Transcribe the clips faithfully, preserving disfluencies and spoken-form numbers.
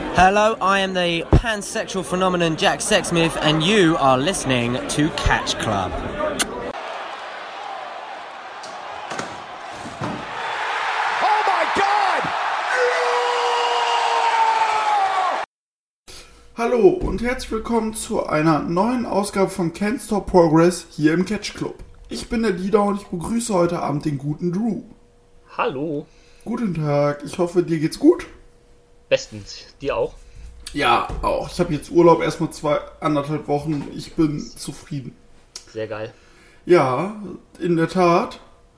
Hello, I am the pansexual phenomenon Jack Sexsmith, and you are listening to Catch Club. Oh my God! Hallo und herzlich willkommen zu einer neuen Ausgabe von Can't Stop Progress hier im Catch Club. Ich bin der Dieter und ich begrüße heute Abend den guten Drew. Hallo. Guten Tag, ich hoffe dir geht's gut. Bestens. Dir auch? Ja, auch. Ich habe jetzt Urlaub, erstmal zwei, anderthalb Wochen. Ich bin zufrieden. Sehr geil. Ja, in der Tat.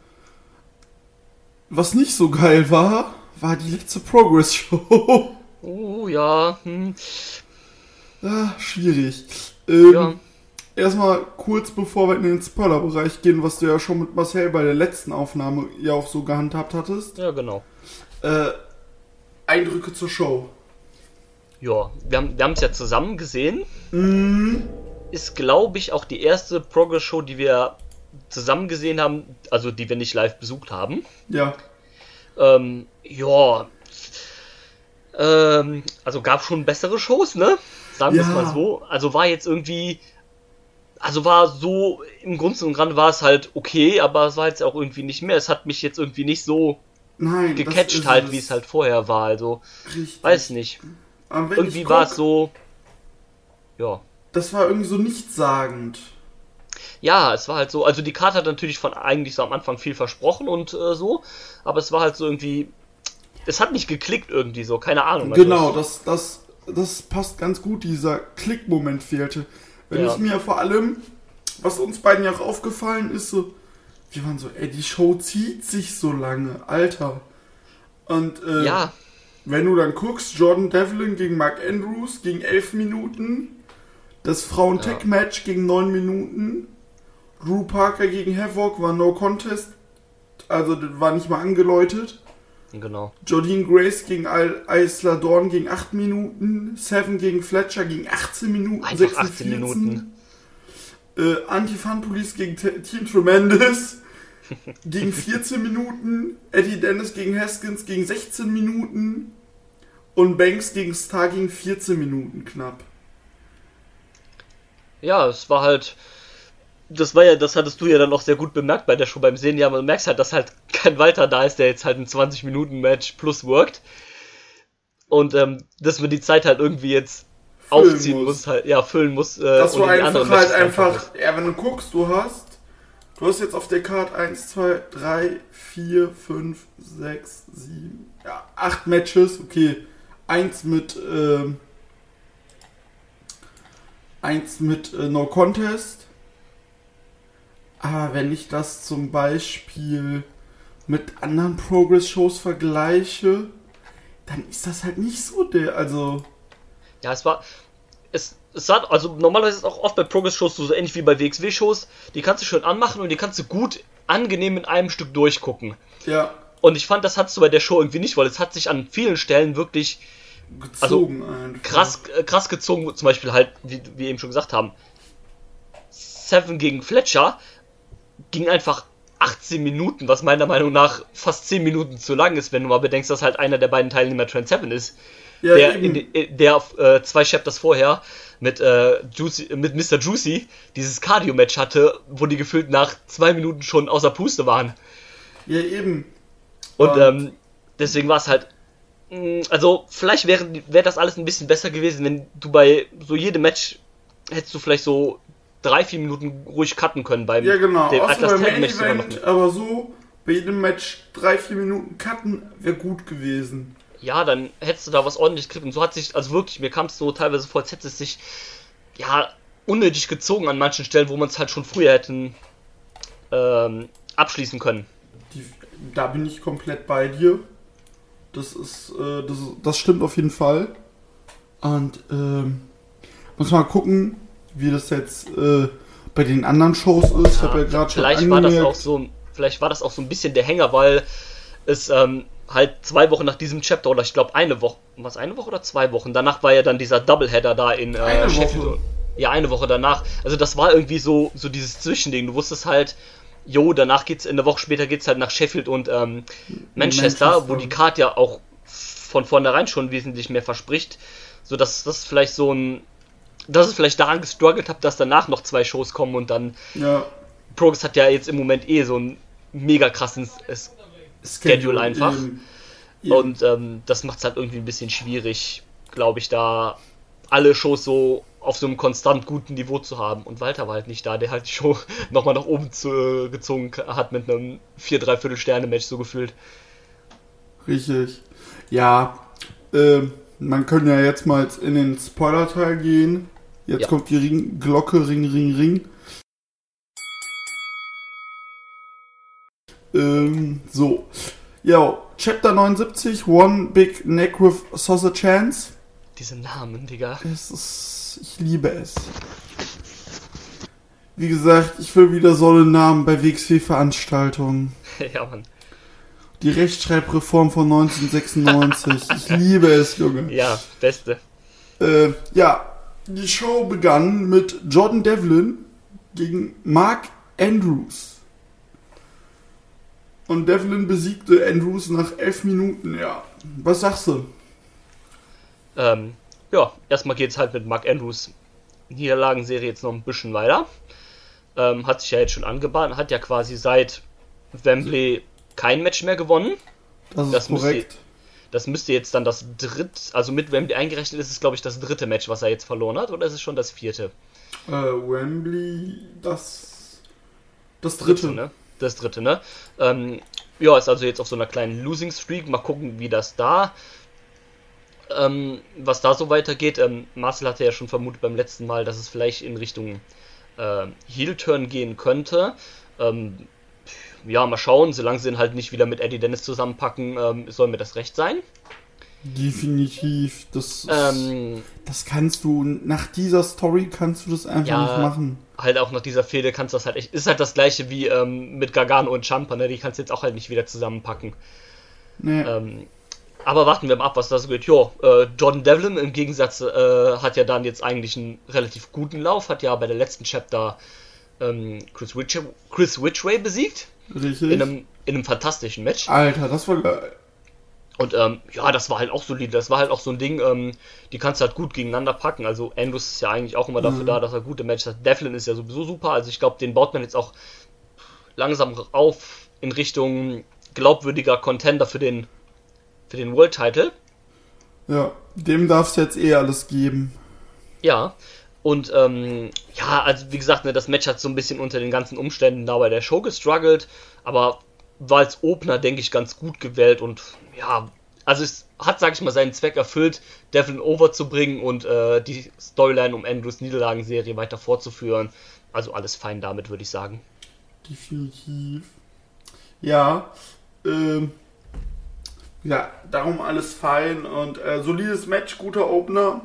Was nicht so geil war, war die letzte Progress-Show. Oh, ja. Hm. Ah, schwierig. Ähm, Ja. Erstmal kurz bevor wir in den Spoiler-Bereich gehen, was du ja schon mit Marcel bei der letzten Aufnahme ja auch so gehandhabt hattest. Ja, genau. Äh, Eindrücke zur Show. Ja, wir haben wir haben es ja zusammen gesehen. Mhm. Ist, glaube ich, auch die erste Progress-Show, die wir zusammen gesehen haben, also die wir nicht live besucht haben. Ja. Ähm, ja. Ähm, also gab schon bessere Shows, ne? Sagen wir es Ja. mal so. Also war jetzt irgendwie... Also war so, im Grunde und Ganzen war es halt okay, aber es war jetzt auch irgendwie nicht mehr. Es hat mich jetzt irgendwie nicht so Nein, das gecatcht ist halt, wie es halt vorher war. Also, Richtig. weiß nicht. Aber wenn Irgendwie ich war guck, es so, ja. Das war irgendwie so nichtssagend. Ja, es war halt so, also die Karte hat natürlich von eigentlich so am Anfang viel versprochen und äh, so, aber es war halt so irgendwie, es hat nicht geklickt irgendwie so, keine Ahnung. Also Genau, es- das, das, das passt ganz gut, dieser Klick-Moment fehlte. Wenn Ja. ich mir vor allem, was uns beiden ja auch aufgefallen ist, so, wir waren so, ey, die Show zieht sich so lange, Alter. Und äh, Ja, wenn du dann guckst, Jordan Devlin gegen Mark Andrews ging elf Minuten, das Frauen-Tech-Match ging neun Minuten, Drew Parker gegen Havoc war No Contest, also das war nicht mal angeläutet. genau. Jordynne Grace gegen Al- Isla Dawn gegen acht Minuten, Seven gegen Fletcher gegen achtzehn Minuten, Einfach achtzehn Minuten. Äh, Anti-Fun Police gegen T- Team Tremendous gegen vierzehn Minuten, Eddie Dennis gegen Haskins gegen sechzehn Minuten und Banks gegen Star gegen vierzehn Minuten knapp. Ja, es war halt, das war ja, das hattest du ja dann auch sehr gut bemerkt bei der Show beim Sehen, ja, man merkt halt, dass halt kein Walter da ist, der jetzt halt ein zwanzig Minuten Match plus worked. Und ähm, dass man die Zeit halt irgendwie jetzt Füllen aufziehen muss. muss. halt, ja, füllen muss. Äh, Dass du und in die einfach anderen halt Matches einfach, ja, wenn du guckst, du hast, du hast jetzt auf der Karte eins, zwei, drei, vier, fünf, sechs, sieben, ja, acht Matches, okay, eins mit, ähm, eins mit äh, No Contest, aber wenn ich das zum Beispiel mit anderen Progress-Shows vergleiche, dann ist das halt nicht so der, also... Ja, es war. Es, es hat, also normalerweise ist es auch oft bei Progress-Shows so, so ähnlich wie bei W X W-Shows, die kannst du schön anmachen und die kannst du gut, angenehm in einem Stück durchgucken. Ja, Und ich fand, das hattest du bei der Show irgendwie nicht, weil es hat sich an vielen Stellen wirklich gezogen einfach. krass, äh, krass gezogen, zum Beispiel halt, wie wie wir eben schon gesagt haben, Seven gegen Fletcher ging einfach achtzehn Minuten, was meiner Meinung nach fast zehn Minuten zu lang ist, wenn du mal bedenkst, dass halt einer der beiden Teilnehmer Trent Seven ist. Ja, der eben. in, de- der äh, zwei Chapters vorher mit, äh, Juicy, mit Mister Juicy dieses Cardio-Match hatte, wo die gefühlt nach zwei Minuten schon außer Puste waren. Ja, eben. Und Und- ähm, deswegen war es halt, mh, also vielleicht wäre wär das alles ein bisschen besser gewesen, wenn du bei so jedem Match hättest du vielleicht so drei, vier Minuten ruhig cutten können beim Ja, genau. dem Außer Atlas beim Tag Main Match sogar noch. Event, aber so bei jedem Match drei, vier Minuten cutten wäre gut gewesen. Ja, dann hättest du da was ordentliches gekriegt. Und so hat sich, also wirklich, mir kam es so teilweise vor, als hätte es sich, ja, unnötig gezogen an manchen Stellen, wo man es halt schon früher hätten ähm, abschließen können. Die, da bin ich komplett bei dir. Das ist, äh, das, das stimmt auf jeden Fall. Und ähm, muss mal gucken, wie das jetzt äh, bei den anderen Shows ist. Ich habe ja gerade schon Vielleicht war das angemerkt. auch so, vielleicht war das auch so ein bisschen der Hänger, weil es ähm, halt zwei Wochen nach diesem Chapter, oder ich glaube eine Woche, was, eine Woche oder zwei Wochen, danach war ja dann dieser Doubleheader da in äh, Eine Sheffield. Woche. Ja, eine Woche danach. Also das war irgendwie so, so dieses Zwischending. Du wusstest halt, jo, danach geht's, eine Woche später geht's halt nach Sheffield und ähm, Manchester, Manchester. wo die Card ja auch von vornherein schon wesentlich mehr verspricht, sodass das vielleicht so ein, dass es vielleicht daran gestruggelt hat, dass danach noch zwei Shows kommen und dann, Ja. Progress hat ja jetzt im Moment eh so einen mega krassen S- Schedule einfach. Eben. Eben. Und ähm, das macht es halt irgendwie ein bisschen schwierig, glaube ich, da alle Shows so auf so einem konstant guten Niveau zu haben. Und Walter war halt nicht da, der halt die Show nochmal nach oben zu, äh, gezogen hat mit einem vier Dreiviertel Sterne Match so gefühlt. Richtig. Ja, ähm, man kann ja jetzt mal in den Spoiler-Teil gehen. Jetzt Ja. kommt die Ring- Glocke, Ring, Ring, Ring. Ähm, so. Ja, Chapter neunundsiebzig, One Big Neck with Sausage Chance. Diese Namen, Digga. Es ist, ich liebe es. Wie gesagt, ich will wieder so einen Namen bei W X W-Veranstaltungen. Ja, Mann. Die Rechtschreibreform von neunzehnhundertsechsundneunzig. Ich liebe es, Junge. Ja, beste. Äh, ja, die Show begann mit Jordan Devlin gegen Mark Andrews. Und Devlin besiegte Andrews nach elf Minuten, ja. Was sagst du? Ähm, ja, erstmal geht's halt mit Mark Andrews Niederlagenserie jetzt noch ein bisschen weiter. Ähm, hat sich ja jetzt schon angebahnt, hat ja quasi seit Wembley kein Match mehr gewonnen. Das ist Das müsste- korrekt. Das müsste jetzt dann das dritte, also mit Wembley eingerechnet ist es, glaube ich, das dritte Match, was er jetzt verloren hat, oder ist es schon das vierte? Äh, Wembley, das... Das dritte. Ne? Das dritte, ne? Ähm, ja, ist also jetzt auf so einer kleinen Losing Streak. Mal gucken, wie das da, ähm, was da so weitergeht. Ähm, Marcel hatte ja schon vermutet beim letzten Mal, dass es vielleicht in Richtung äh, Heel-Turn gehen könnte. Ähm, ja, mal schauen. Solange sie ihn halt nicht wieder mit Eddie Dennis zusammenpacken, ähm, soll mir das recht sein. Definitiv. Das, ist, Ähm, das kannst du, nach dieser Story kannst du das einfach Ja. nicht machen. halt auch nach dieser Fehde kannst du das halt echt. Ist halt das gleiche wie ähm, mit Gargano und Ciampa, ne? Die kannst du jetzt auch halt nicht wieder zusammenpacken. Nee. Ähm, aber warten wir mal ab, was da so geht. Jo, äh, Jordan Devlin im Gegensatz äh, hat ja dann jetzt eigentlich einen relativ guten Lauf, hat ja bei der letzten Chapter ähm, Chris, Ridge- Chris Ridgway besiegt. Richtig. In einem, in einem fantastischen Match. Alter, das war geil. Und ähm, ja, das war halt auch solide. Das war halt auch so ein Ding, ähm, die kannst du halt gut gegeneinander packen. Also Andrews ist ja eigentlich auch immer dafür Mhm. da, dass er gute Matches hat. Devlin ist ja sowieso super. Also ich glaube, den baut man jetzt auch langsam auf in Richtung glaubwürdiger Contender für den für den World Title. Ja, dem darf's jetzt eh alles geben. Ja. Und ähm, ja, also wie gesagt, ne, das Match hat so ein bisschen unter den ganzen Umständen da bei der Show gestruggelt, aber war als Opener, denke ich, ganz gut gewählt und ja, also es hat, sag ich mal, seinen Zweck erfüllt, Devlin over zu bringen und äh, die Storyline um Andrews Niederlagenserie weiter fortzuführen. Also alles fein damit, würde ich sagen. Definitiv. Ja, ähm, ja, darum alles fein und äh, solides Match, guter Opener.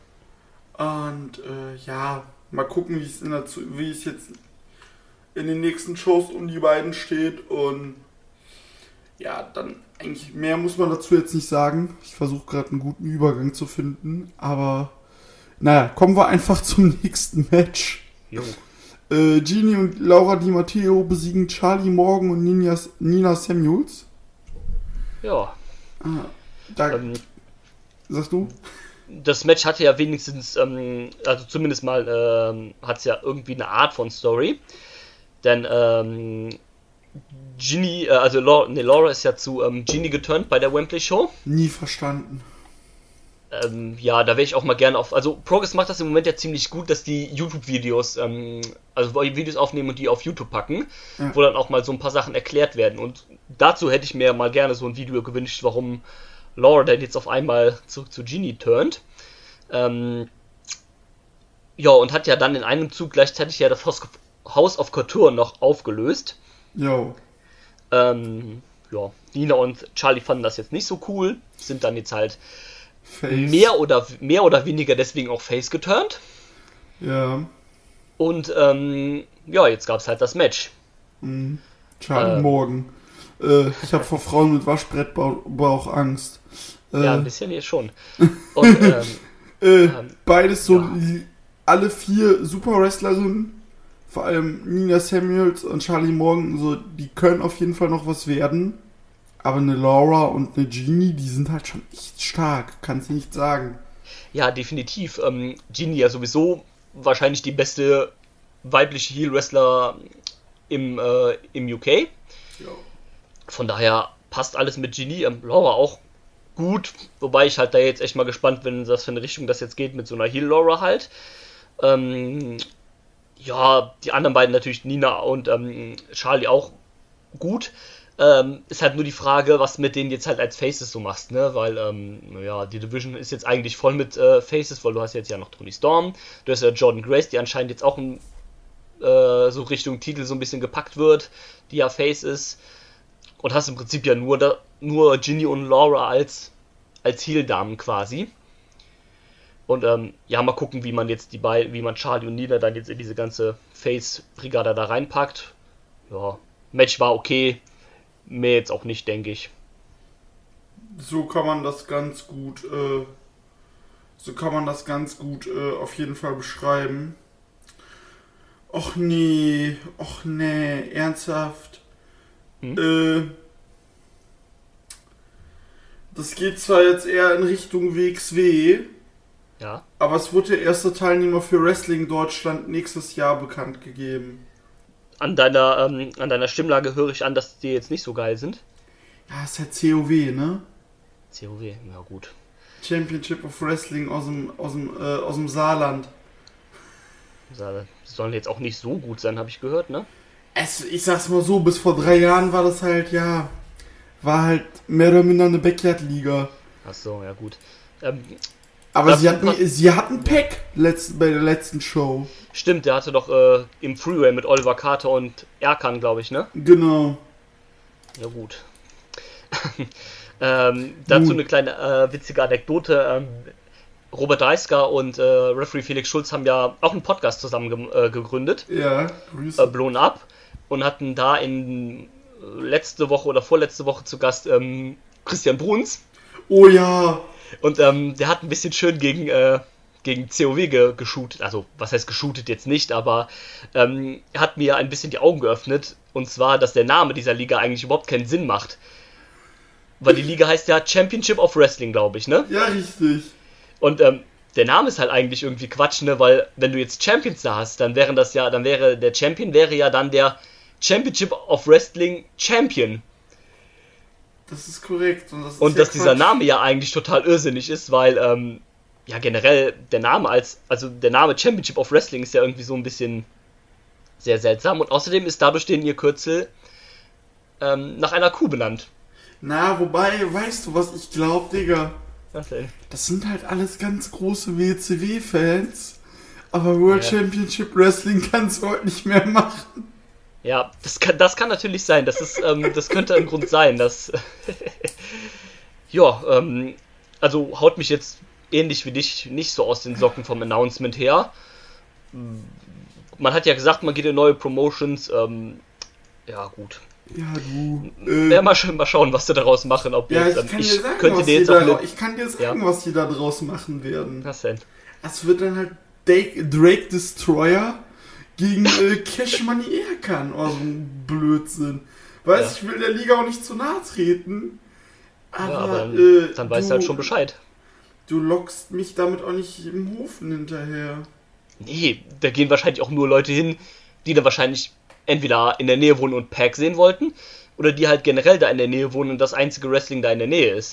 Und äh, ja, mal gucken, wie es in der, Zu- wie es jetzt in den nächsten Shows um die beiden steht. Und ja, dann eigentlich mehr muss man dazu jetzt nicht sagen. Ich versuche gerade einen guten Übergang zu finden, aber naja, kommen wir einfach zum nächsten Match. Jo. Äh, Genie und Laura Di Matteo besiegen Charlie Morgan und Nina, Nina Samuels. Ja. Da, Ähm, sagst du? das Match hatte ja wenigstens, ähm, also zumindest mal ähm, hat es ja irgendwie eine Art von Story. Denn ähm, Ginny, äh, also Laura, nee, Laura ist ja zu ähm, Genie geturnt bei der Wembley Show. Nie verstanden. Ähm, ja, da wäre ich auch mal gerne auf. Also Progress macht das im Moment ja ziemlich gut, dass die YouTube-Videos, ähm, also Videos aufnehmen und die auf YouTube packen, Ja. wo dann auch mal so ein paar Sachen erklärt werden. Und dazu hätte ich mir mal gerne so ein Video gewünscht, warum Laura denn jetzt auf einmal zurück zu Genie turnt. Ähm, ja, und hat ja dann in einem Zug gleichzeitig ja das House of, House of Couture noch aufgelöst. Jo. Ähm, ja, Nina und Charlie fanden das jetzt nicht so cool, sind dann jetzt halt Face. mehr oder mehr oder weniger deswegen auch face geturnt. Ja. Und ähm, ja, jetzt gab es halt das Match. Mhm. Charlie Äh. Morgan. Äh, ich habe vor Frauen mit Waschbrettbauch Angst. Äh, Ja, ein bisschen jetzt schon. Und ähm, äh, ähm, beides so, ja. li- alle vier Super-Wrestlerinnen, vor allem Nina Samuels und Charlie Morgan, so, die können auf jeden Fall noch was werden. Aber eine Laura und eine Genie, die sind halt schon echt stark, kannst du nicht sagen. Ja, definitiv. Ähm, Genie ja sowieso wahrscheinlich die beste weibliche Heel-Wrestler im, äh, im U K. Ja. Von daher passt alles mit Genie. Ähm, Laura auch gut, wobei ich halt da jetzt echt mal gespannt bin, was für eine Richtung das jetzt geht mit so einer Heel-Laura halt. Ähm, ja, die anderen beiden natürlich, Nina und ähm, Charlie auch gut. Ähm, ist halt nur die Frage, was mit denen jetzt halt als Faces so machst, ne? Weil, ähm, ja, die Division ist jetzt eigentlich voll mit äh, Faces, weil du hast jetzt ja noch Toni Storm, du hast ja Jordan Grace, die anscheinend jetzt auch in, äh, so Richtung Titel so ein bisschen gepackt wird, die ja Face ist. Und hast im Prinzip ja nur, da, nur Ginny und Laura als, als Heel-Damen quasi. Und ähm, ja, mal gucken, wie man jetzt die beiden, wie man Charlie und Nina dann jetzt in diese ganze Face-Brigade da reinpackt. Ja, Match war okay. Mehr jetzt auch nicht, denke ich. So kann man das ganz gut, äh, so kann man das ganz gut äh, auf jeden Fall beschreiben. Och nee, och nee, ernsthaft. Hm? Äh, das geht zwar jetzt eher in Richtung W X W, ja, aber es wurde der erste Teilnehmer für Wrestling Deutschland nächstes Jahr bekannt gegeben. An deiner, ähm, an deiner Stimmlage höre ich an, dass die jetzt nicht so geil sind. Ja, ist halt C O W, ne? C O W, ja gut. Championship of Wrestling aus dem, aus dem, äh, aus dem Saarland. Die sollen jetzt auch nicht so gut sein, habe ich gehört, ne? Es, ich sag's mal so, bis vor drei Jahren war das halt, ja, war halt mehr oder minder eine Backyard-Liga. Ach so, ja gut. Ähm, Aber sie hatten, sie hatten Pack letzt, bei der letzten Show. Stimmt, der hatte doch äh, im Freeway mit Oliver Carter und Erkan, glaube ich, ne? Genau. Ja gut. ähm, dazu Gut. eine kleine äh, witzige Anekdote. Ähm, Robert Dreisker und äh, Referee Felix Schulz haben ja auch einen Podcast zusammen ge- äh, gegründet. Ja, Grüße. Äh, Blown Up. Und hatten da in letzte Woche oder vorletzte Woche zu Gast ähm, Christian Bruns. Oh ja. Und ähm, der hat ein bisschen schön gegen, äh, gegen C O W ge- geshootet. Also, was heißt geshootet jetzt nicht, aber ähm, er hat mir ein bisschen die Augen geöffnet. Und zwar, dass der Name dieser Liga eigentlich überhaupt keinen Sinn macht. Weil die Liga heißt ja Championship of Wrestling, glaube ich, ne? Ja, richtig. Und ähm, der Name ist halt eigentlich irgendwie Quatsch, ne? Weil wenn du jetzt Champions da hast, dann wären das ja, dann wäre der Champion wäre ja dann der Championship of Wrestling Champion. Das ist korrekt. Und, das ist Und ja dass dieser Quatsch. Name ja eigentlich total irrsinnig ist, weil, ähm, ja generell der Name als, also der Name Championship of Wrestling ist ja irgendwie so ein bisschen sehr seltsam. Und außerdem ist dadurch den ihr Kürzel ähm, nach einer Kuh benannt. Na, wobei, weißt du, was ich glaube, Digga? Was denn? Das sind halt alles ganz große W C W-Fans. Aber World Ja. Championship Wrestling kannst du heute nicht mehr machen. Ja, das kann, das kann natürlich sein. Das ist, ähm, das könnte ein Grund sein, dass. ja, ähm, also haut mich jetzt ähnlich wie dich nicht so aus den Socken vom Announcement her. Man hat ja gesagt, man geht in neue Promotions. Ähm, ja, gut. Ja, du. Ja, Äh, mal, sch- mal schauen, was sie daraus machen. Ob ja, jetzt, ich ähm, kann dir ich sagen, könnte was dir die jetzt da, auch eine, ich kann dir sagen, Ja. was die da draus machen werden. Was denn? Es wird dann halt Drake, Drake Destroyer gegen äh, Cash Money Erkan oder so ein Blödsinn. Weißt, Ja. ich will der Liga auch nicht zu nahe treten. Aber, Ja, aber dann, äh, dann weißt du, du halt schon Bescheid. Du lockst mich damit auch nicht im Hofen hinterher. Nee, da gehen wahrscheinlich auch nur Leute hin, die dann wahrscheinlich entweder in der Nähe wohnen und Pack sehen wollten, oder die halt generell da in der Nähe wohnen und das einzige Wrestling da in der Nähe ist.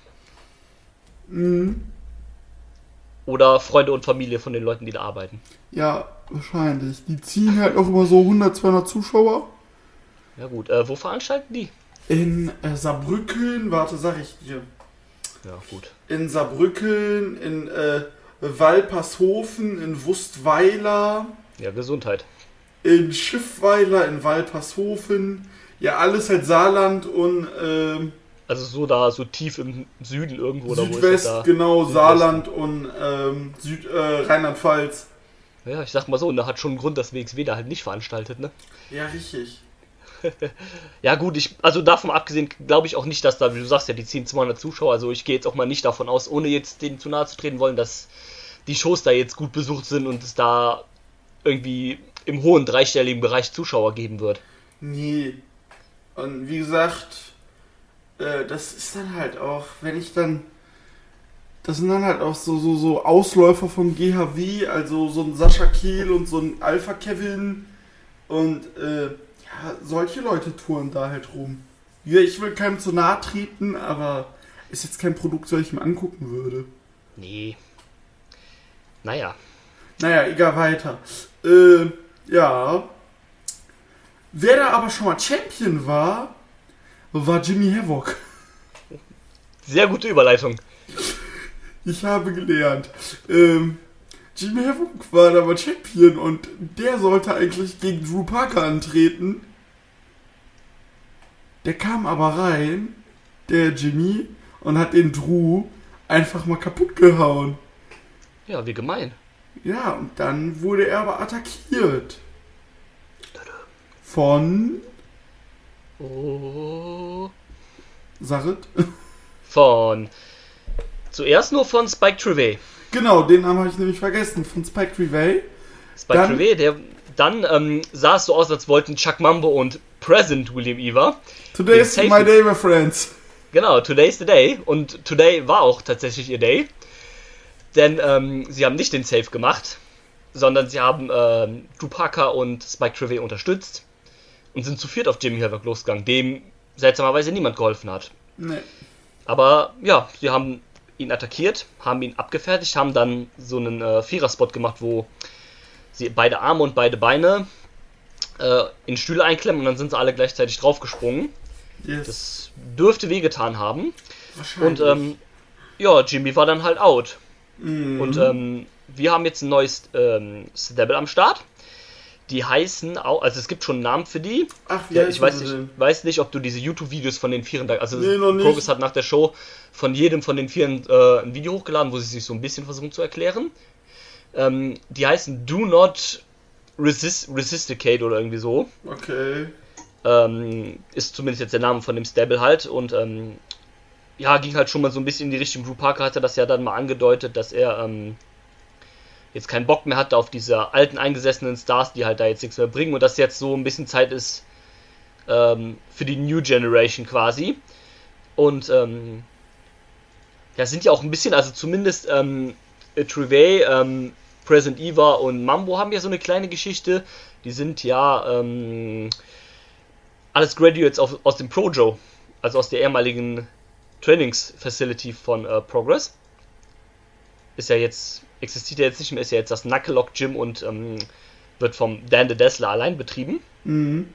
Mhm. Oder Freunde und Familie von den Leuten, die da arbeiten. Ja, wahrscheinlich. Die ziehen halt auch immer so hundert, zweihundert Zuschauer. Ja gut, äh, wo veranstalten die? In äh, Saarbrücken, warte, sag ich dir. Ja gut. In Saarbrücken, in äh, Walpershofen, in Wustweiler, Ja, Gesundheit. in Schiffweiler, in Walpershofen. Ja, alles halt Saarland und ähm, Also so da, so tief im Süden irgendwo. Oder wo ist Südwest, das da? genau, Südwesten. Saarland und ähm, Süd, äh, Rheinland-Pfalz. Ja, ich sag mal so, und da hat schon einen Grund, dass W X W da halt nicht veranstaltet, ne? Ja, richtig. Ja gut, ich, also davon abgesehen glaube ich auch nicht, dass da, wie du sagst ja, die ziehen zweihundert Zuschauer, also ich gehe jetzt auch mal nicht davon aus, ohne jetzt denen zu nahe zu treten wollen, dass die Shows da jetzt gut besucht sind und es da irgendwie im hohen dreistelligen Bereich Zuschauer geben wird. Nee. Und wie gesagt, äh, das ist dann halt auch, wenn ich dann, das sind dann halt auch so, so, so Ausläufer vom G H W, also so ein Sascha Kehl und so ein Alpha Kevin und äh, ja, solche Leute touren da halt rum. Ja, ich will keinem zu nahe treten, aber ist jetzt kein Produkt, das ich mir angucken würde. Nee. Naja. Naja, egal, weiter. Äh, ja. Wer da aber schon mal Champion war, war Jimmy Havoc. Sehr gute Überleitung. Ich habe gelernt. Ähm, Jimmy Havoc war da mal Champion und der sollte eigentlich gegen Drew Parker antreten. Der kam aber rein, der Jimmy, und hat den Drew einfach mal kaputt gehauen. Ja, wie gemein. Ja, und dann wurde er aber attackiert. Von... Oh. Sarit? Von... Zuerst nur von Spike Trivet. Genau, den Namen habe ich nämlich vergessen. Von Spike Trivet. Spike Dann- Trivet, der... Dann ähm, sah es so aus, als wollten Chuck Mambo und Present William Eva. Today's Den my Safe- day, my friends. Genau, today's the day. Und today war auch tatsächlich ihr Day. Denn ähm, sie haben nicht den Save gemacht, sondern sie haben ähm, Drew Parker und Spike Trivet unterstützt und sind zu viert auf Jimmy Havoc losgegangen, dem seltsamerweise niemand geholfen hat. Nee. Aber ja, sie haben ihn attackiert, haben ihn abgefertigt, haben dann so einen äh, Vierer-Spot gemacht, wo sie beide Arme und beide Beine äh, in Stühle einklemmen und dann sind sie alle gleichzeitig draufgesprungen. Yes. Das dürfte wehgetan haben. Wahrscheinlich. Und ähm, ja, Jimmy war dann halt out. Mhm. Und ähm, wir haben jetzt ein neues ähm, Stable am Start. Die heißen auch, also es gibt schon einen Namen für die. Ach, wie Ja, heißen ich weiß sie nicht, denn? weiß nicht, ob du diese YouTube-Videos von den Vieren, da- also Nee, noch nicht. Progress hat nach der Show von jedem von den Vieren äh, ein Video hochgeladen, wo sie sich so ein bisschen versuchen zu erklären. Ähm, die heißen Do Not Resist, Resisticate oder irgendwie so. Okay. Ähm, ist zumindest jetzt der Name von dem Stable halt und ähm, ja, ging halt schon mal so ein bisschen in die Richtung. Drew Parker hatte das ja dann mal angedeutet, dass er ähm, jetzt keinen Bock mehr hatte auf diese alten eingesessenen Stars, die halt da jetzt nichts mehr bringen und dass jetzt so ein bisschen Zeit ist ähm, für die New Generation quasi. Und ähm, ja, sind ja auch ein bisschen, also zumindest ähm, Trivet, ähm, Present Eva und Mambo haben ja so eine kleine Geschichte. Die sind ja ähm, alles Graduates auf, aus dem Projo, also aus der ehemaligen Trainingsfacility von äh, Progress. Ist ja jetzt, existiert ja jetzt nicht mehr, ist ja jetzt das Knucklelock Gym und ähm, wird vom Dan the Dazzler allein betrieben. Mhm.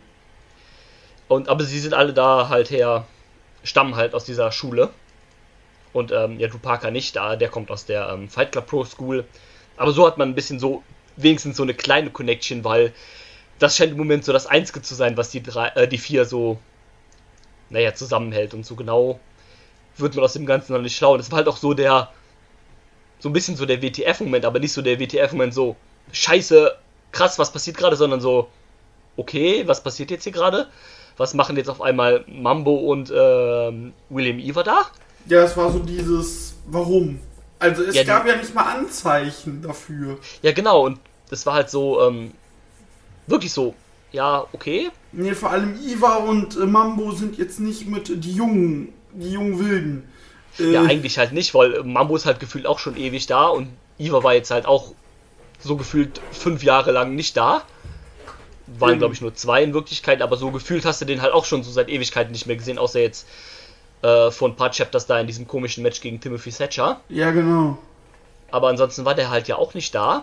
Und, aber sie sind alle da halt her, stammen halt aus dieser Schule. Und ähm, ja, Drew Parker nicht, da, der kommt aus der ähm, Fight Club Pro School. Aber so hat man ein bisschen so, wenigstens so eine kleine Connection, weil das scheint im Moment so das Einzige zu sein, was die drei, äh, die vier so, naja, zusammenhält. Und so genau wird man aus dem Ganzen noch nicht schlau. Und das war halt auch so der, so ein bisschen so der W T F-Moment, aber nicht so der W T F-Moment so, scheiße, krass, was passiert gerade, sondern so, okay, was passiert jetzt hier gerade? Was machen jetzt auf einmal Mambo und ähm, William Eva da? Ja, es war so dieses, warum? Also es Ja, die- gab ja nicht mal Anzeichen dafür. Ja, genau, und das war halt so, ähm, wirklich so, ja, okay. Nee, vor allem Iva und äh, Mambo sind jetzt nicht mit die jungen, die jungen Wilden. Äh, Ja, eigentlich halt nicht, weil Mambo ist halt gefühlt auch schon ewig da und Eva war jetzt halt auch so gefühlt fünf Jahre lang nicht da. Waren, Mhm. glaube ich, nur zwei in Wirklichkeit, aber so gefühlt hast du den halt auch schon so seit Ewigkeiten nicht mehr gesehen, außer jetzt äh, vor ein paar Chapters da in diesem komischen Match gegen Timothy Thatcher. Ja, genau. Aber ansonsten war der halt ja auch nicht da.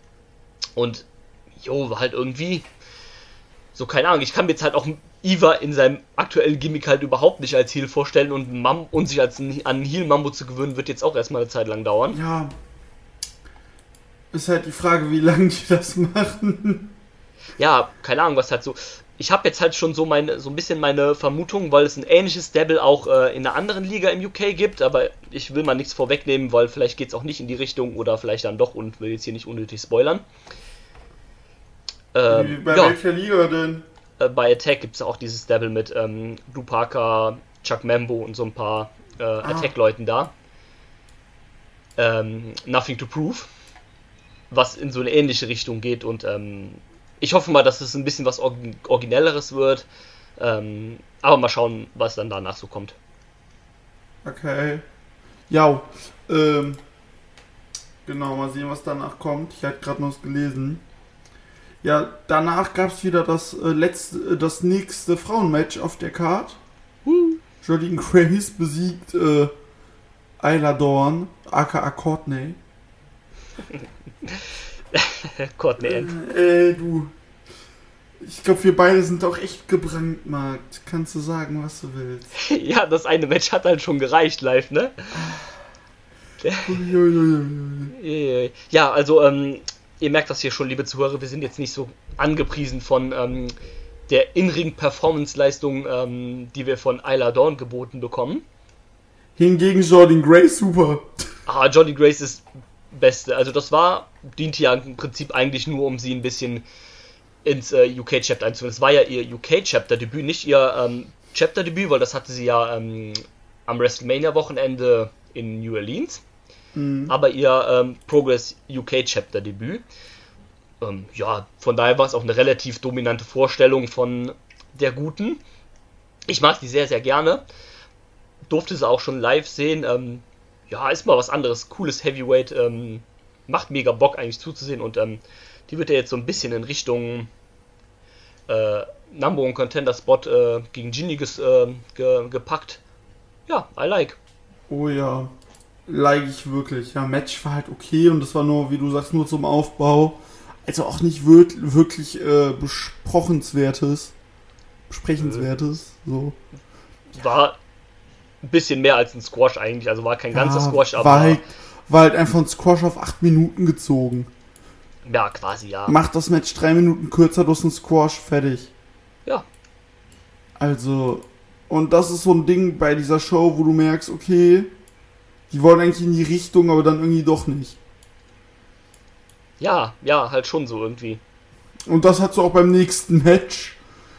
Und, jo, war halt irgendwie so, keine Ahnung, ich kann mir jetzt halt auch Eva in seinem aktuellen Gimmick halt überhaupt nicht als Heel vorstellen und, Mam und sich als ein, an Heel Mambo zu gewöhnen, wird jetzt auch erstmal eine Zeit lang dauern. Ja. Ist halt die Frage, wie lange die das machen. Ja, keine Ahnung, was halt so. Ich habe jetzt halt schon so meine, so ein bisschen meine Vermutung, weil es ein ähnliches Stable auch äh, in einer anderen Liga im U K gibt, aber ich will mal nichts vorwegnehmen, weil vielleicht geht es auch nicht in die Richtung oder vielleicht dann doch und will jetzt hier nicht unnötig spoilern. Ähm, Bei ja, welcher Liga denn? äh, bei Attack gibt es auch dieses Stable mit ähm, Drew Parker, Chuck Mambo und so ein paar äh, Attack-Leuten da. Ähm, Nothing to Prove, was in so eine ähnliche Richtung geht und ähm, ich hoffe mal, dass es ein bisschen was Orgi- Originelleres wird, ähm, aber mal schauen, was dann danach so kommt. Okay. Ja, ähm, genau, mal sehen, was danach kommt. Ich hatte gerade noch was gelesen. Ja, danach gab es wieder das äh, letzte, äh, das nächste Frauenmatch auf der Card. Uh. Jordynne Grace besiegt äh, Isla Dawn, aka Courtney. Courtney End. Äh, du. Ich glaube, wir beide sind auch echt gebrandmarkt. Kannst du sagen, was du willst. Ja, das eine Match hat halt schon gereicht live, ne? Ja, also, ähm, ihr merkt das hier schon, liebe Zuhörer, wir sind jetzt nicht so angepriesen von ähm, der In-Ring-Performance-Leistung, ähm, die wir von Isla Dawn geboten bekommen. Hingegen Jordynne Grace super. Ah, Jordynne Grace ist Beste. Also das war, diente ja im Prinzip eigentlich nur, um sie ein bisschen ins äh, U K-Chapter einzuführen. Es war ja ihr U K-Chapter-Debüt, nicht ihr ähm, Chapter-Debüt, weil das hatte sie ja ähm, am WrestleMania-Wochenende in New Orleans. Mhm. Aber ihr ähm, Progress U K-Chapter-Debüt. Ähm, ja, von daher war es auch eine relativ dominante Vorstellung von der Guten. Ich mag die sehr, sehr gerne. Durfte sie auch schon live sehen. Ähm, ja, ist mal was anderes. Cooles Heavyweight. Ähm, macht mega Bock eigentlich zuzusehen. Und ähm, die wird ja jetzt so ein bisschen in Richtung äh, Number One Contender Spot äh, gegen Ginny ges, äh, ge, gepackt. Ja, I like. Oh ja, like ich wirklich. Ja, Match war halt okay und das war nur, wie du sagst, nur zum Aufbau. Also auch nicht wir- wirklich äh, besprochenswertes, besprechenswertes. So. War ein bisschen mehr als ein Squash eigentlich. Also war kein Ja, ganzer Squash, aber war halt, war halt einfach ein Squash auf acht Minuten gezogen. ja, quasi, ja. Macht das Match drei Minuten kürzer, du hast einen Squash, fertig. Ja. Also, und das ist so ein Ding bei dieser Show, wo du merkst, okay, die wollen eigentlich in die Richtung, aber dann irgendwie doch nicht. Ja, ja, halt schon so irgendwie. Und das hat so auch beim nächsten Match.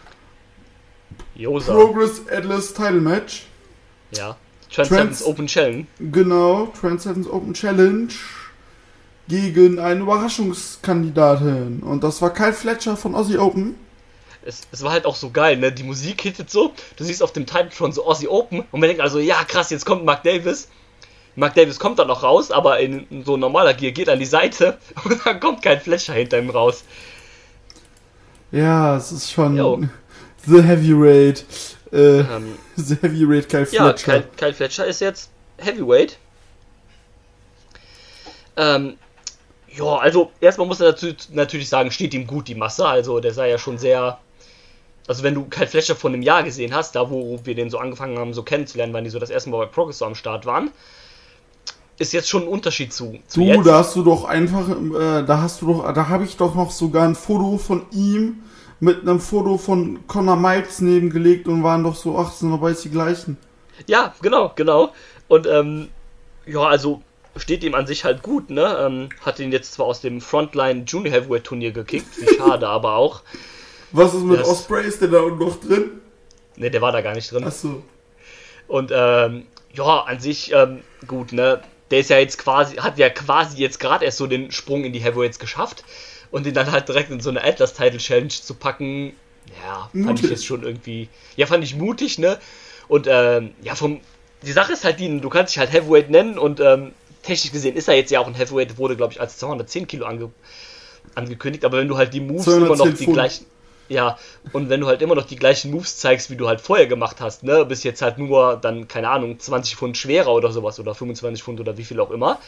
Josa. Progress Atlas Title Match. Ja. Trans Open Challenge. Genau, Trans Open Challenge gegen eine Überraschungskandidatin. Und das war Kyle Fletcher von Aussie Open. Es, es war halt auch so geil, ne? Die Musik hittet so. Du siehst auf dem Titletron so Aussie Open und man denkt also, ja krass, jetzt kommt Mark Davis. Mark Davis kommt dann noch raus, aber in, in so normaler Gear geht an die Seite und dann kommt Kyle Fletcher hinter ihm raus. Ja, es ist schon Jo. The Heavyweight. Äh, Ähm, The Heavyweight Kyle ja, Fletcher. Kyle, Kyle Fletcher ist jetzt Heavyweight. Ähm, ja, also erstmal muss er dazu natürlich sagen, steht ihm gut die Masse. Also der sei ja schon sehr... Also wenn du Kyle Fletcher vor einem Jahr gesehen hast, da wo wir den so angefangen haben so kennenzulernen, weil die so das erste Mal bei Progress so am Start waren, ist jetzt schon ein Unterschied zu, zu Du, jetzt. da hast du doch einfach, äh, da hast du doch, da habe ich doch noch sogar ein Foto von ihm mit einem Foto von Conor Miles nebengelegt und waren doch so, ach, sind aber jetzt die gleichen. Ja, genau, genau. Und ähm, ja, also steht ihm an sich halt gut, ne? Ähm, hat ihn jetzt zwar aus dem Frontline Junior Heavyweight Turnier gekickt, wie schade, aber auch. Was ist mit Das- Ospreay? Ist der da noch drin? Ne, der war da gar nicht drin. Achso. Und ähm, ja, an sich ähm, gut, ne? Der ist ja jetzt quasi, hat ja quasi jetzt gerade erst so den Sprung in die Heavyweights geschafft und den dann halt direkt in so eine Atlas Title Challenge zu packen, ja, fand Mutig. ich jetzt schon irgendwie, ja, fand ich mutig, ne? Und ähm, ja, vom, die Sache ist halt die, du kannst dich halt Heavyweight nennen und ähm, technisch gesehen ist er jetzt ja auch ein Heavyweight, wurde glaube ich als zweihundertzehn Kilo ange, angekündigt, aber wenn du halt die Moves immer noch zweihundertzehn die Pfund. gleichen, ja, und wenn du halt immer noch die gleichen Moves zeigst, wie du halt vorher gemacht hast, ne, bist jetzt halt nur dann, keine Ahnung, zwanzig Pfund schwerer oder sowas oder fünfundzwanzig Pfund oder wie viel auch immer,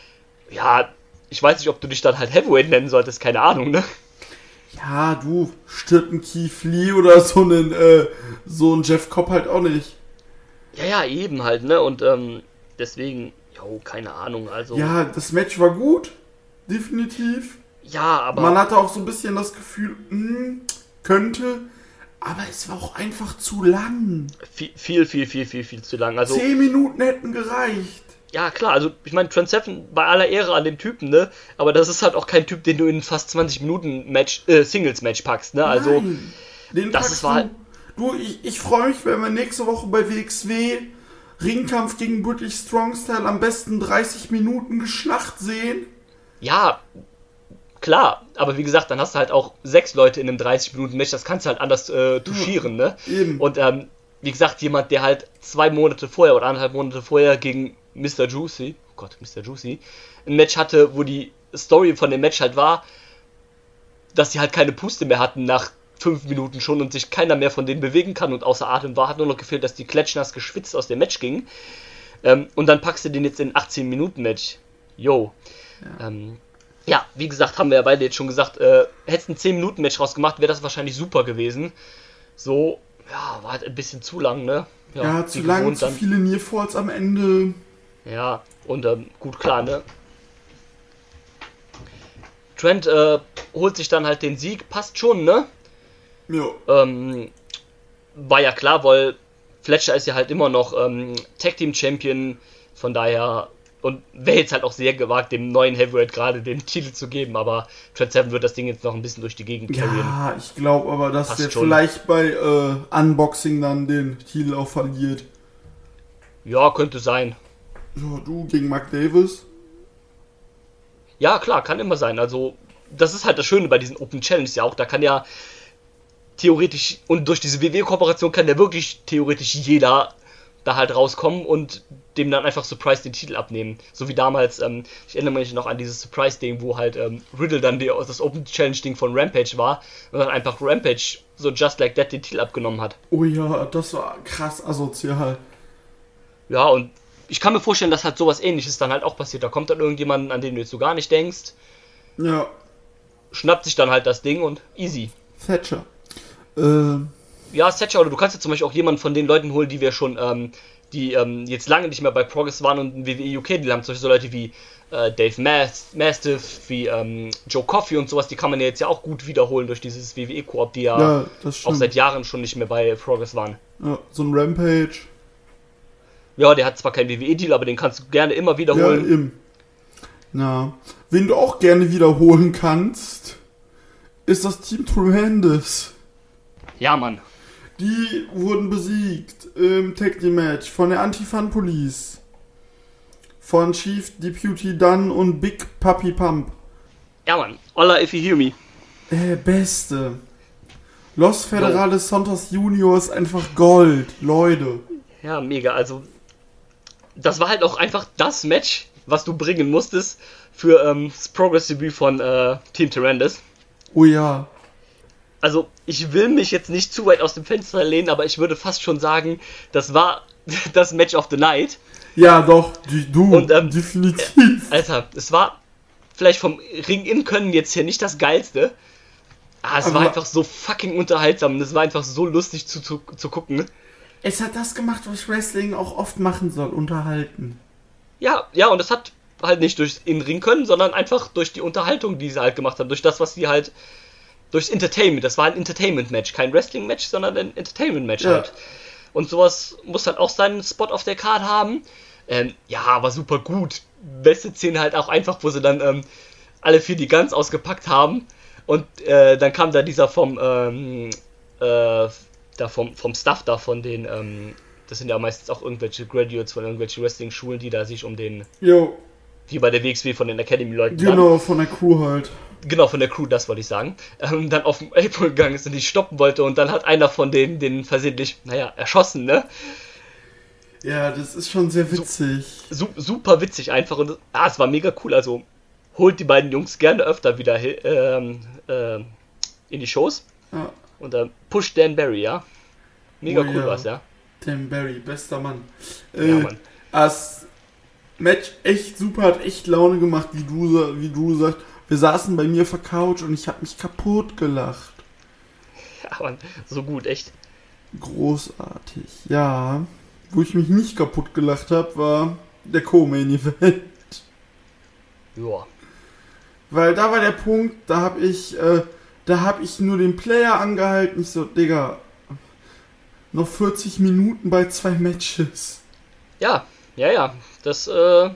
ja, ich weiß nicht, ob du dich dann halt Heavyweight nennen solltest, keine Ahnung, ne? Ja, du, stirbt ein Keith Lee oder so einen, äh, so ein Jeff Cobb halt auch nicht. Ja, ja, eben halt, ne, und ähm, deswegen, jo, keine Ahnung, also, Ja, das Match war gut. Definitiv. ja, aber, Man hatte auch so ein bisschen das Gefühl, hm, könnte, aber es war auch einfach zu lang. viel, viel, viel, viel, viel, viel zu lang, also, Zehn Minuten hätten gereicht. ja, klar, also ich meine, Trent Seven, bei aller Ehre an dem Typen, ne, aber das ist halt auch kein Typ, den du in fast zwanzig Minuten Match, äh, Singles-Match packst, ne, also, Nein, den das packst ist halt- du. Du, ich, ich freue mich, wenn wir nächste Woche bei W X W Ringkampf gegen British Strong Style am besten dreißig Minuten Geschlacht sehen. ja, klar, aber wie gesagt, dann hast du halt auch sechs Leute in einem dreißig Minuten Match, das kannst du halt anders äh, touchieren, ne, Eben. und, ähm, wie gesagt, jemand, der halt zwei Monate vorher oder anderthalb Monate vorher gegen Mister Juicy, oh Gott, Mister Juicy, ein Match hatte, wo die Story von dem Match halt war, dass sie halt keine Puste mehr hatten nach fünf Minuten schon und sich keiner mehr von denen bewegen kann und außer Atem war, hat nur noch gefehlt, dass die klatschnass geschwitzt aus dem Match gingen. Ähm, und dann packst du den jetzt in achtzehn Minuten Match. Yo. Ja. Ähm, ja, wie gesagt, haben wir ja beide jetzt schon gesagt, äh, hättest ein zehn Minuten Match rausgemacht, wäre das wahrscheinlich super gewesen. So, ja, war halt ein bisschen zu lang, ne? Ja, ja zu lang, zu viele Nearfalls am Ende. Ja, und ähm, gut, klar, ne? Trent äh, holt sich dann halt den Sieg, passt schon, ne? Ja. Ähm, war ja klar, weil Fletcher ist ja halt immer noch ähm, Tag Team Champion, von daher, und wäre jetzt halt auch sehr gewagt, dem neuen Heavyweight gerade den Titel zu geben, aber Trent Seven wird das Ding jetzt noch ein bisschen durch die Gegend carryen. Ja, ich glaube aber, dass passt der schon. Vielleicht bei äh, Unboxing dann den Titel auch verliert. Ja, könnte sein. Ja, du gegen Mark Davis? Ja, klar, kann immer sein. Also, das ist halt das Schöne bei diesen Open Challenges ja auch. Da kann ja theoretisch, und durch diese W W-Kooperation kann ja wirklich theoretisch jeder da halt rauskommen und dem dann einfach Surprise den Titel abnehmen. So wie damals, ähm, ich erinnere mich noch an dieses Surprise-Ding, wo halt ähm, Riddle dann die, das Open Challenge-Ding von Rampage war und dann einfach Rampage so just like that den Titel abgenommen hat. Oh ja, das war krass asozial. Ja, und ich kann mir vorstellen, dass halt sowas Ähnliches dann halt auch passiert. Da kommt dann irgendjemand, an den du jetzt so gar nicht denkst. Ja. Schnappt sich dann halt das Ding und easy. Thatcher. Ähm. Ja, Thatcher, oder du kannst ja zum Beispiel auch jemanden von den Leuten holen, die wir schon, ähm, die ähm, jetzt lange nicht mehr bei Progress waren und einen W W E U K-Deal haben. Zum Beispiel so Leute wie äh, Dave Mas- Mastiff, wie ähm, Joe Coffey und sowas, die kann man ja jetzt ja auch gut wiederholen durch dieses W W E-Koop, die ja, ja auch seit Jahren schon nicht mehr bei Progress waren. Ja, so ein Rampage. Ja, der hat zwar keinen W W E-Deal, aber den kannst du gerne immer wiederholen. Ja, im. Na, wen du auch gerne wiederholen kannst, ist das Team Tremendous. Ja, Mann. Die wurden besiegt im Tag Team Match von der Anti-Fun Police, von Chief Deputy Dunn und Big Papi Pump. Ja, Mann. Hola, if you hear me. Äh, beste. Los Federales Santos Junior ist einfach Gold, Leute. Ja, mega. Also, das war halt auch einfach das Match, was du bringen musstest für ähm, das Progress-Debüt von äh, Team Tremendous. Oh ja. Also, ich will mich jetzt nicht zu weit aus dem Fenster lehnen, aber ich würde fast schon sagen, das war das Match of the Night. Ja, doch, die, du, Und, ähm, definitiv. Äh, Alter, es war vielleicht vom Ring-In-Können jetzt hier nicht das Geilste, aber es aber war einfach so fucking unterhaltsam und es war einfach so lustig zu, zu, zu gucken. Es hat das gemacht, was Wrestling auch oft machen soll, unterhalten. Ja, ja, und das hat halt nicht durchs In-Ring-Können, sondern einfach durch die Unterhaltung, die sie halt gemacht haben, durch das, was sie halt durchs Entertainment, das war ein Entertainment-Match, kein Wrestling-Match, sondern ein Entertainment-Match ja. halt. Und sowas muss halt auch seinen Spot auf der Card haben. Ähm, ja, aber super gut. Beste Szene halt auch einfach, wo sie dann ähm, alle vier die Guns ausgepackt haben und äh, dann kam da dieser vom ähm, äh, da vom, vom Staff da von den, ähm, das sind ja meistens auch irgendwelche Graduates von irgendwelchen Wrestling-Schulen, die da sich um den, jo. wie bei der W X W von den Academy-Leuten. Genau, dann, von der Crew halt. Genau, von der Crew, das wollte ich sagen, ähm, dann auf den Apron gegangen ist und die stoppen wollte und dann hat einer von denen den versehentlich, naja, erschossen, ne? Ja, das ist schon sehr witzig. Su- super witzig einfach und ah, es war mega cool, also holt die beiden Jungs gerne öfter wieder ähm, äh, in die Shows ja. und dann äh, pusht Dan Barry, ja? Mega oh, cool ja. was, ja? Dan Barry, bester Mann. Ja, äh, Mann. Das Match echt super, hat echt Laune gemacht, wie du, wie du sagst. Wir saßen bei mir auf der Couch und ich habe mich kaputt gelacht. Ja, Mann, so gut, echt. Großartig, ja. Wo ich mich nicht kaputt gelacht habe, war der Co-Main-Event. Ja. Weil da war der Punkt, da habe ich, äh, da habe ich nur den Player angehalten. Ich so, Digga, noch vierzig Minuten bei zwei Matches. Ja, ja, ja, das, äh,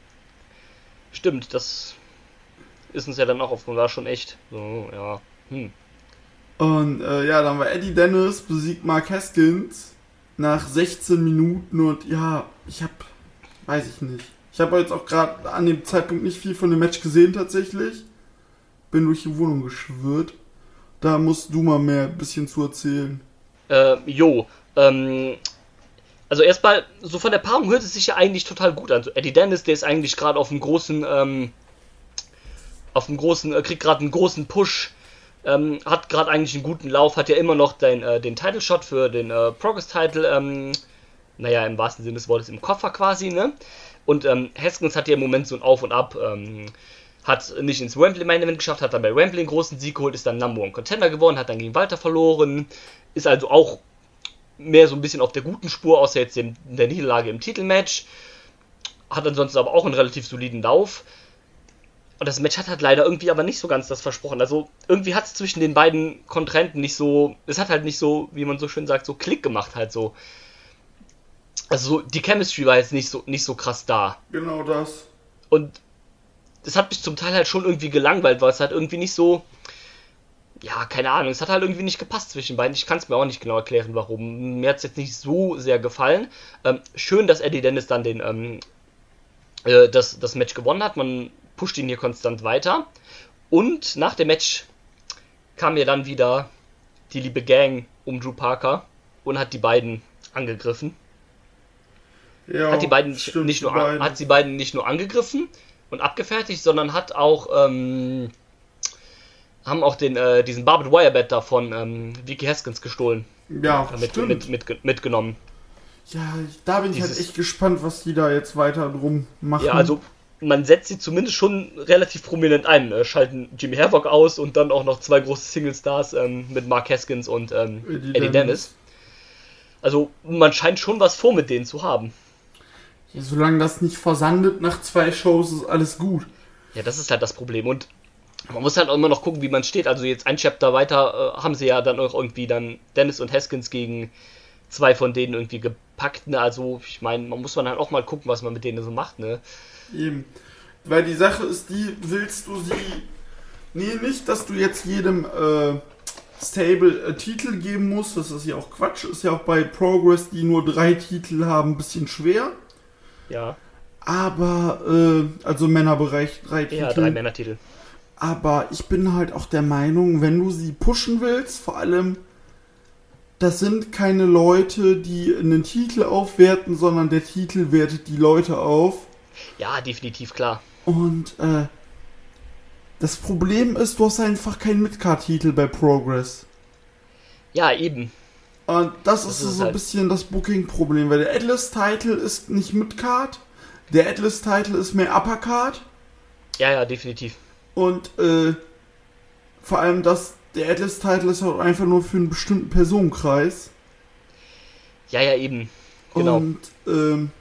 stimmt, das ist uns ja dann auch aufgrund, war schon echt, so, ja, hm. Und, äh, ja, dann war Eddie Dennis, besiegt Mark Haskins nach sechzehn Minuten und, ja, ich hab, weiß ich nicht. Ich habe jetzt auch gerade an dem Zeitpunkt nicht viel von dem Match gesehen, tatsächlich. Bin durch die Wohnung geschwirrt. Da musst du mal mehr ein bisschen zu erzählen. Äh, jo, ähm, also erstmal, so von der Paarung hört es sich ja eigentlich total gut an. Also Eddie Dennis, der ist eigentlich gerade auf einem großen, ähm, auf einem großen, äh, kriegt gerade einen großen Push, ähm, hat gerade eigentlich einen guten Lauf, hat ja immer noch den, äh, den Title-Shot für den äh, Progress-Title, ähm, naja, im wahrsten Sinne des Wortes im Koffer quasi, ne? Und ähm, Haskins hat ja im Moment so ein Auf und Ab, ähm, hat nicht ins Wembley Main Event geschafft, hat dann bei Wembley einen großen Sieg geholt, ist dann Number One Contender geworden, hat dann gegen Walter verloren, ist also auch mehr so ein bisschen auf der guten Spur, außer jetzt in der Niederlage im Titelmatch, hat ansonsten aber auch einen relativ soliden Lauf. Und das Match hat halt leider irgendwie aber nicht so ganz das versprochen. Also irgendwie hat es zwischen den beiden Kontrahenten nicht so, es hat halt nicht so, wie man so schön sagt, so Klick gemacht halt so. Also die Chemistry war jetzt nicht so, nicht so krass da. Genau das. Und das hat mich zum Teil halt schon irgendwie gelangweilt, weil es halt irgendwie nicht so, ja, keine Ahnung, es hat halt irgendwie nicht gepasst zwischen beiden. Ich kann es mir auch nicht genau erklären, warum. Mir hat es jetzt nicht so sehr gefallen. Ähm, schön, dass Eddie Dennis dann den, ähm, äh, das, das Match gewonnen hat. Man pusht ihn hier konstant weiter. Und nach dem Match kam ja dann wieder die liebe Gang um Drew Parker und hat die beiden angegriffen. Ja, hat die beiden stimmt, nicht nur die beiden. hat sie beiden nicht nur angegriffen und abgefertigt, sondern hat auch ähm, haben auch den äh, diesen Barbed Wire Bat da von ähm, Vicky Haskins gestohlen. Ja, mit, stimmt. mit, mit, mitgenommen. Ja, da bin ich Dieses- halt echt gespannt, was die da jetzt weiter drum machen. Ja, also man setzt sie zumindest schon relativ prominent ein. Äh, schalten Jimmy Havoc aus und dann auch noch zwei große Single-Stars ähm, mit Mark Haskins und ähm, Eddie Eddie, Dennis. Dennis. Also man scheint schon was vor mit denen zu haben. Ja, solange das nicht versandet nach zwei Shows, ist alles gut. Ja, das ist halt das Problem. Und man muss halt auch immer noch gucken, wie man steht. Also jetzt ein Chapter weiter äh, haben sie ja dann auch irgendwie dann Dennis und Haskins gegen zwei von denen irgendwie gepackt. Ne? Also ich meine, man muss man halt auch mal gucken, was man mit denen so macht. Ne? Eben. Weil die Sache ist die, willst du sie... Nee, nicht, dass du jetzt jedem äh, Stable äh, Titel geben musst. Das ist ja auch Quatsch. Ist ja auch bei Progress, die nur drei Titel haben, ein bisschen schwer. Ja, Aber, äh, also im Männerbereich drei Titel. eher drei Männertitel. Aber ich bin halt auch der Meinung, wenn du sie pushen willst, vor allem, das sind keine Leute, die einen Titel aufwerten, sondern der Titel wertet die Leute auf. Ja, definitiv, klar. Und äh, das Problem ist, du hast einfach keinen Midcard-Titel bei Progress. Ja, eben. Und das, Das ist ist so ein halt- bisschen das Booking-Problem, weil der Atlas-Title ist nicht Midcard, der Atlas-Title ist mehr Uppercard. Ja, ja, definitiv. Und äh, vor allem das, der Atlas-Title ist auch einfach nur für einen bestimmten Personenkreis. Ja, ja, eben. Genau. Und ähm,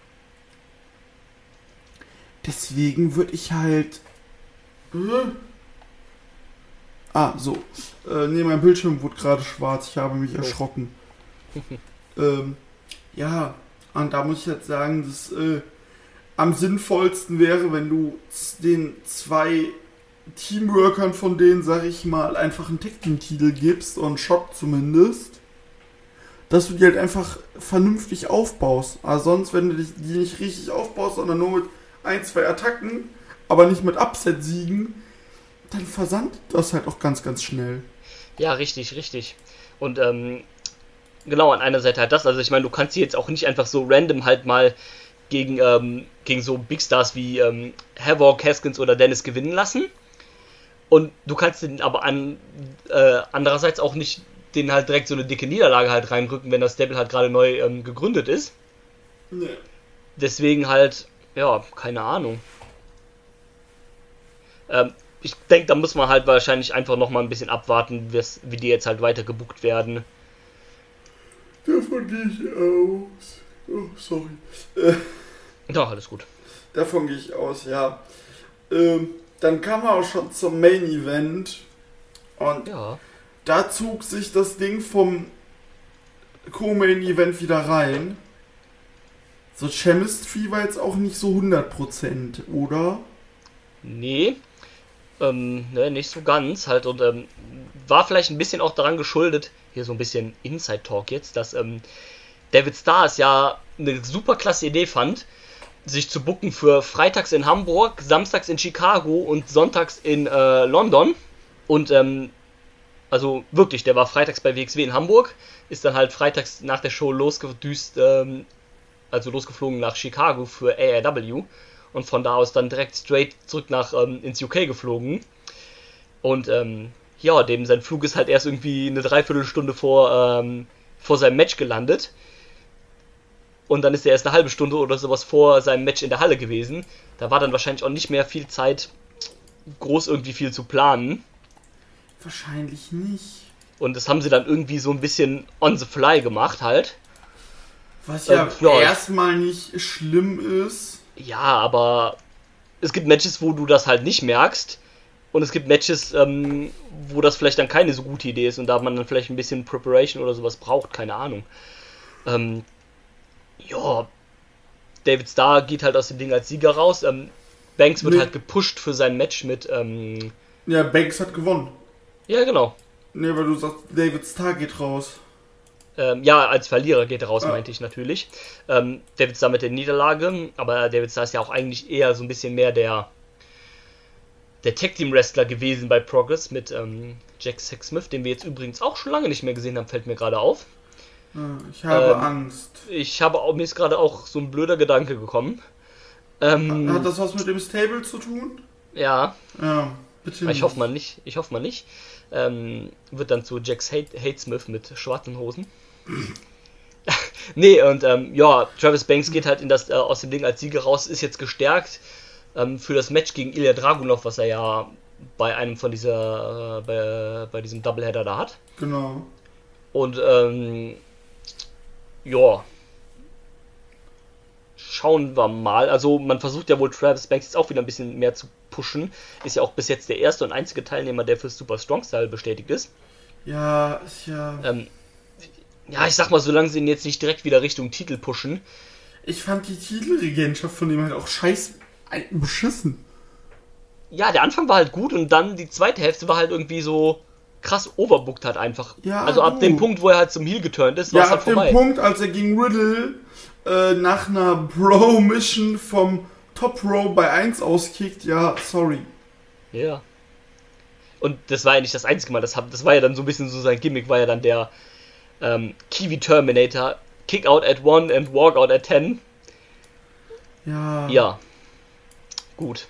deswegen würde ich halt... Äh, ah, so. Äh, nee, mein Bildschirm wurde gerade schwarz. Ich habe mich Oh. erschrocken. ähm, ja, und da muss ich jetzt sagen, dass äh, am sinnvollsten wäre, wenn du z- den zwei Teamworkern von denen, sag ich mal, einfach einen Tag-Team-Titel gibst, und Shot zumindest, dass du die halt einfach vernünftig aufbaust. Also sonst, wenn du dich, die nicht richtig aufbaust, sondern nur mit ein, zwei Attacken, aber nicht mit Upset-Siegen, dann versandet das halt auch ganz, ganz schnell. Ja, richtig, richtig. Und ähm, genau, an einer Seite halt das. Also ich meine, du kannst sie jetzt auch nicht einfach so random halt mal gegen, ähm, gegen so Big Stars wie ähm, Havoc, Haskins oder Dennis gewinnen lassen. Und du kannst den aber an, äh, andererseits auch nicht den halt direkt so eine dicke Niederlage halt reinrücken, wenn das Stable halt gerade neu ähm, gegründet ist. Nee. Deswegen halt, ja, keine Ahnung. Ähm, ich denke, da muss man halt wahrscheinlich einfach nochmal ein bisschen abwarten, wie's- wie die jetzt halt weiter gebuckt werden. Davon gehe ich aus. Oh, sorry. Äh, Ja, alles gut. davon gehe ich aus, ja. Ähm, dann kam er auch schon zum Main Event. Und Ja. da zog sich das Ding vom Co-Main Event wieder rein. So, Chemistry war jetzt auch nicht so hundert Prozent, oder? Nee. Ähm, ne, nicht so ganz halt und ähm, war vielleicht ein bisschen auch daran geschuldet, hier so ein bisschen Inside Talk jetzt, dass ähm, David Starr ja eine super klasse Idee fand, sich zu booken für freitags in Hamburg, samstags in Chicago und sonntags in äh, London. Und ähm, Also wirklich, der war freitags bei W X W in Hamburg, ist dann halt freitags nach der Show losgedüst, ähm, also losgeflogen nach Chicago für A R W und von da aus dann direkt straight zurück nach ähm, ins U K geflogen. Und ähm, ja, dem sein Flug ist halt erst irgendwie eine Dreiviertelstunde vor, ähm, vor seinem Match gelandet. Und dann ist er erst eine halbe Stunde oder sowas vor seinem Match in der Halle gewesen. Da war dann wahrscheinlich auch nicht mehr viel Zeit, groß irgendwie viel zu planen. Wahrscheinlich nicht. Und das haben sie dann irgendwie so ein bisschen on the fly gemacht halt. Was ja, ähm, ja erstmal nicht schlimm ist. Ja, aber es gibt Matches, wo du das halt nicht merkst. Und es gibt Matches, ähm, wo das vielleicht dann keine so gute Idee ist und da man dann vielleicht ein bisschen Preparation oder sowas braucht, keine Ahnung. Ähm, ja, David Starr geht halt aus dem Ding als Sieger raus. Ähm, Banks wird nee. halt gepusht für sein Match mit... Ähm, ja, Banks hat gewonnen. Ja, genau. Ne, weil du sagst, David Starr geht raus. Ähm, ja, als Verlierer geht er raus, ah. meinte ich natürlich. Ähm, David Starr mit der Niederlage, aber David Starr ist ja auch eigentlich eher so ein bisschen mehr der der Tag-Team-Wrestler gewesen bei Progress mit ähm, Jack Sexsmith, den wir jetzt übrigens auch schon lange nicht mehr gesehen haben, fällt mir gerade auf. Ich habe ähm, Angst. Ich habe auch, mir ist gerade auch so ein blöder Gedanke gekommen. Ähm, Hat das was mit dem Stable zu tun? Ja. Ja, bitte. Ich hoffe mal nicht. Ich hoffe mal nicht. Ähm, wird dann zu Jax Hate, Hatesmith mit schwarzen Hosen. Nee, und ähm, ja, Travis Banks geht halt in das, äh, aus dem Ding als Sieger raus, ist jetzt gestärkt ähm, für das Match gegen Ilya Dragunov, was er ja bei einem von dieser, äh, bei, bei diesem Doubleheader da hat. Genau. Und ähm, ja, schauen wir mal. Also man versucht ja wohl Travis Banks jetzt auch wieder ein bisschen mehr zu pushen. Ist ja auch bis jetzt der erste und einzige Teilnehmer, der für Super Strong Style bestätigt ist. Ja, ist ja... Ähm, ja, ich sag mal, solange sie ihn jetzt nicht direkt wieder Richtung Titel pushen. Ich fand die Titelregentschaft von dem halt auch scheiß beschissen. Ja, der Anfang war halt gut und dann die zweite Hälfte war halt irgendwie so krass overbooked halt einfach. Ja, also ab du. dem Punkt, wo er halt zum Heel geturnt ist, war Ja, es halt ab vorbei. dem Punkt, als er gegen Riddle äh, nach einer Bro-Mission vom Top Row bei eins auskickt, ja, sorry. Ja. Und das war ja nicht das einzige Mal, das, hab, das war ja dann so ein bisschen so sein Gimmick, war ja dann der ähm, Kiwi Terminator, Kick out at one and walk out at ten. Ja. Ja. Gut.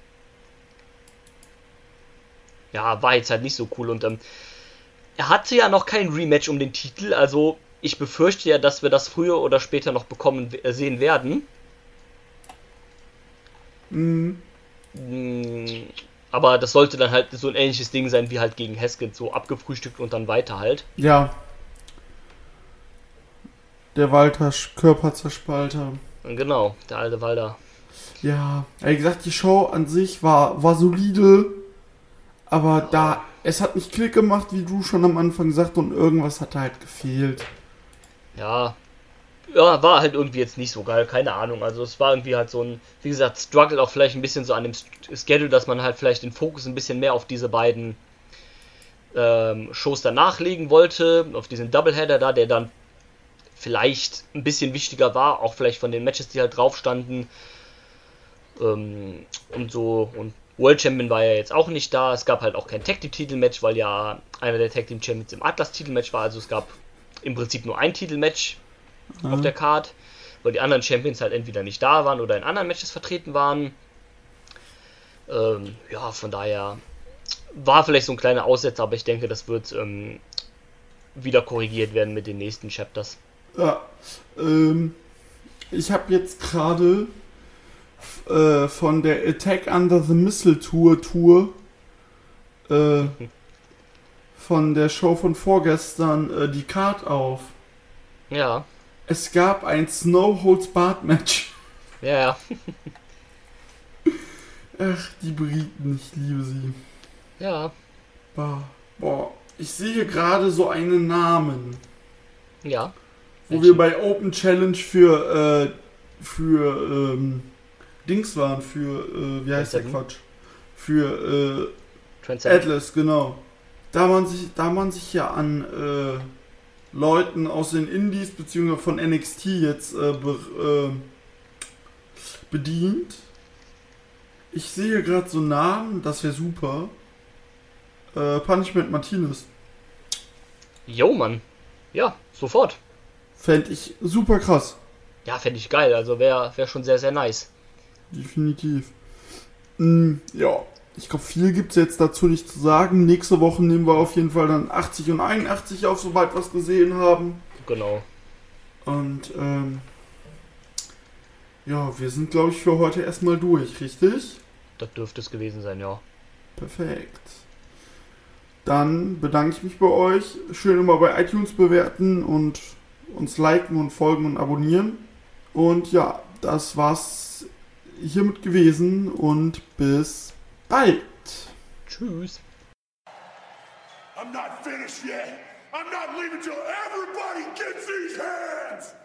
Ja, war jetzt halt nicht so cool und ähm, er hatte ja noch kein Rematch um den Titel, also ich befürchte ja, dass wir das früher oder später noch bekommen äh, sehen werden. Mhm. Mm, aber das sollte dann halt so ein ähnliches Ding sein wie halt gegen Haskins, so abgefrühstückt und dann weiter halt. Ja. Der Walter Körperzerspalter. Genau, der alte Walter. Ja, wie gesagt, die Show an sich war, war solide, aber da, es hat nicht Klick gemacht, wie du schon am Anfang sagst, und irgendwas hat halt gefehlt. Ja, ja, war halt irgendwie jetzt nicht so geil, keine Ahnung. Also es war irgendwie halt so ein, wie gesagt, Struggle auch vielleicht ein bisschen so an dem Schedule, dass man halt vielleicht den Fokus ein bisschen mehr auf diese beiden ähm, Shows danach legen wollte, auf diesen Doubleheader da, der dann vielleicht ein bisschen wichtiger war, auch vielleicht von den Matches, die halt drauf standen. Ähm, und so, und World Champion war ja jetzt auch nicht da. Es gab halt auch kein Tag Team Titelmatch, weil ja einer der Tag Team Champions im Atlas Titelmatch war. Also es gab im Prinzip nur ein Titelmatch mhm. auf der Card, weil die anderen Champions halt entweder nicht da waren oder in anderen Matches vertreten waren. Ähm, ja, von daher war vielleicht so ein kleiner Aussetzer, aber ich denke, das wird ähm, wieder korrigiert werden mit den nächsten Chapters. Ja, ähm, ich habe jetzt gerade äh, von der Attack Under the Missile Tour Tour äh, von der Show von vorgestern äh, die Card auf. Ja. Es gab ein Snow Holds Barred Match. Ja, ja. Ach, die Briten, ich liebe sie. Ja. Boah, boah. Ich sehe gerade so einen Namen. Ja. Wo Welchen? wir bei Open Challenge für, äh, für, ähm, Dings waren, für, äh, wie heißt der Quatsch? Für, äh, Atlas, genau. Da man sich, da man sich ja an, äh, Leuten aus den Indies, beziehungsweise von N X T jetzt, äh, be, äh, bedient. Ich sehe gerade so Namen, das wäre super. Äh, Punishment Martinez. Jo, Mann. Ja, sofort. Fände ich super krass. Ja, fände ich geil. Also wäre wär schon sehr, sehr nice. Definitiv. Mm, ja, ich glaube, viel gibt es jetzt dazu nicht zu sagen. Nächste Woche nehmen wir auf jeden Fall dann achtzig und einundachtzig auf, sobald wir es gesehen haben. Genau. Und ähm, ja, wir sind, glaube ich, für heute erstmal durch, richtig? Das dürfte es gewesen sein, ja. Perfekt. Dann bedanke ich mich bei euch. Schön immer bei iTunes bewerten und uns liken und folgen und abonnieren. Und ja, das war's hiermit gewesen und bis bald. Tschüss. I'm not finished yet. I'm not leaving till everybody gets these hands.